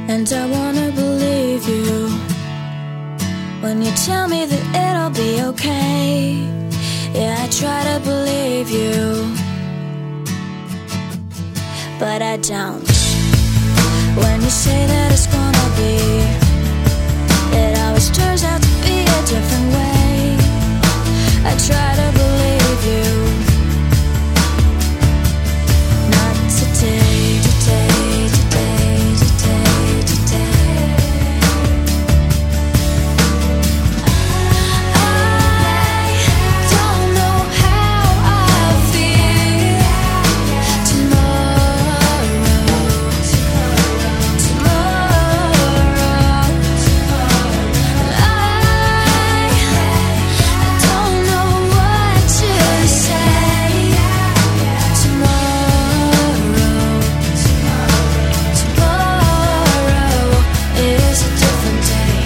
And I wanna believe you when you tell me that it'll be okay. Yeah, I try to believe you, but I don't. When you say that it's gonna be, it always turns out to be a different way. I try to believe you. Not today, today, today, today, today. I don't know how I'll feel tomorrow. I don't know what to say tomorrow. Tomorrow is a different day.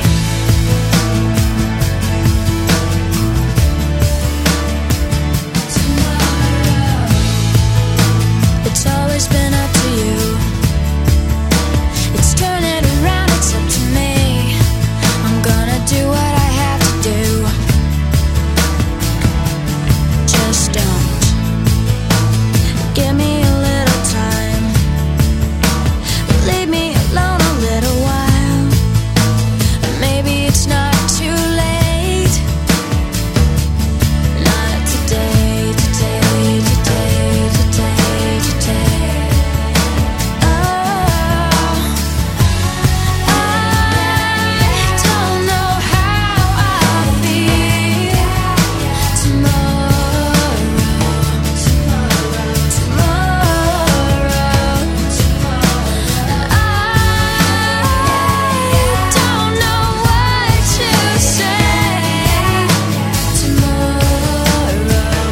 Tomorrow, it's always been up to you. It's turning around, it's up to me. I'm gonna do what I have to do. Just don't give me a little time. Leave me alone a little while. Maybe it's not too late. Not today, today, today, today, today. Oh, I don't know how I'll feel tomorrow. Tomorrow. I don't know what to say tomorrow.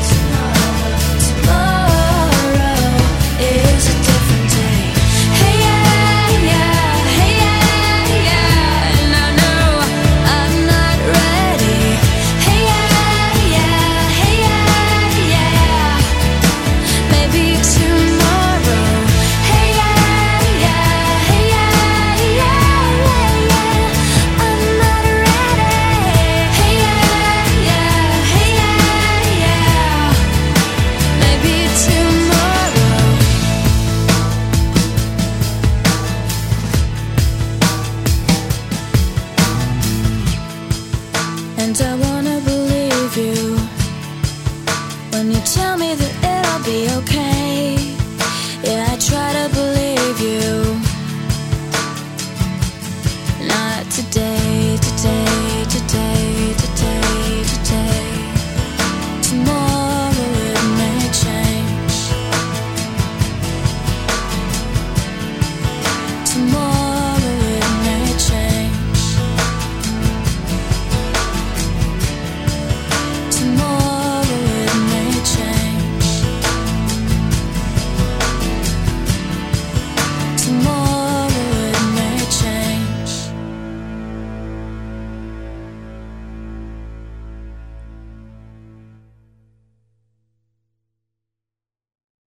Tomorrow is a different day. Hey yeah, yeah, hey yeah, yeah, and I know I'm not ready. Hey yeah, yeah, hey yeah, yeah, maybe tomorrow. Hey yeah, yeah, hey yeah, yeah, I'm not ready. Hey yeah, yeah, hey yeah, yeah, maybe tomorrow. And I wanna believe you when you tell